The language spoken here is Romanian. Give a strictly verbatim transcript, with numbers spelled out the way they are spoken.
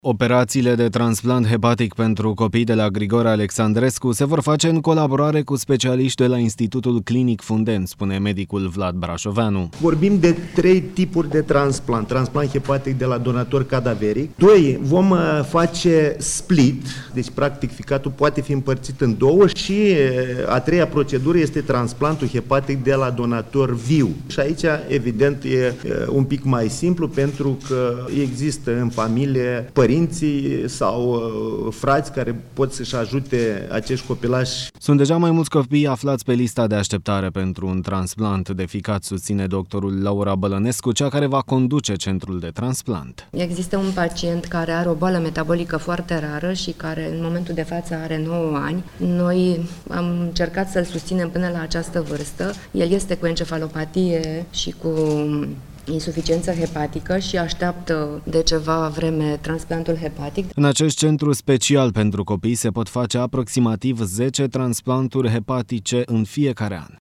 Operațiile de transplant hepatic pentru copii de la Grigore Alexandrescu se vor face în colaborare cu specialiști de la Institutul Clinic Fundem, spune medicul Vlad Brașoveanu. Vorbim de trei tipuri de transplant. Transplant hepatic de la donator cadaveric. Doi, vom face split, deci practic ficatul poate fi împărțit în două și a treia procedură este transplantul hepatic de la donator viu. Și aici, evident, e un pic mai simplu pentru că există în familie părinții sau frați care pot să-și ajute acești copilași. Sunt deja mai mulți copii aflați pe lista de așteptare pentru un transplant de ficat, susține doctorul Laura Bălănescu, cea care va conduce centrul de transplant. Există un pacient care are o boală metabolică foarte rară și care în momentul de față are nouă ani. Noi am încercat să-l susținem până la această vârstă. El este cu encefalopatie și cu insuficiență hepatică și așteaptă de ceva vreme transplantul hepatic. În acest centru special pentru copii se pot face aproximativ zece transplanturi hepatice în fiecare an.